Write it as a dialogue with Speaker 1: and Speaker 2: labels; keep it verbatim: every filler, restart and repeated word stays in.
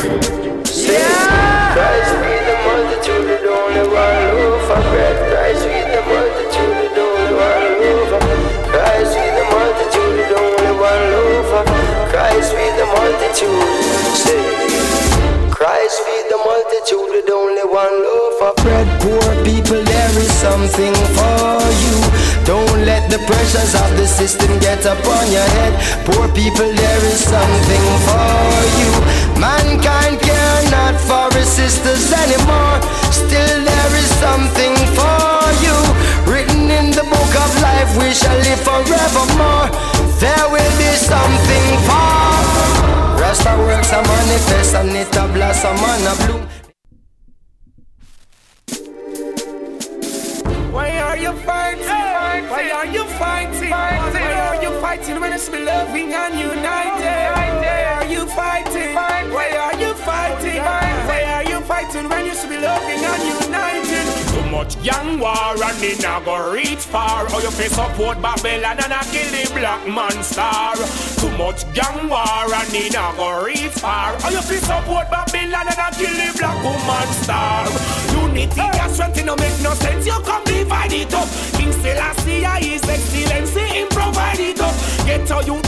Speaker 1: Yeah. Christ feed the multitude, the only one loaf of bread. Christ feed the multitude, the only one loaf of bread. Christ feed the multitude, the only one loaf of bread. Christ feed the multitude. Christ feed the multitude with only one loaf of bread. Poor people, there is something for you. Don't let the pressures of the system get upon your head. Poor people, there is something for you. Mankind care not for his sisters anymore. Still there is something for you. Written in the book of life, we shall live forevermore. There will be something for Rasta works a manifest and it a blossom and a bloom.
Speaker 2: Why are you fighting? Hey. Why are you fighting? fighting? Why are you fighting when it's be loving and united? Why are you fighting? fighting? Why are you fighting? fighting? Why are you fighting when you should be loving and united? Too much young war and it not go reach far. Or you face support Babylon and I kill the black man star. Too much young war and it not go reach far. Or you face support Babylon and I kill the black woman star. Unity and strength no make no sense. You come divide it up. King Selassie is excellency in provide it up. Get to you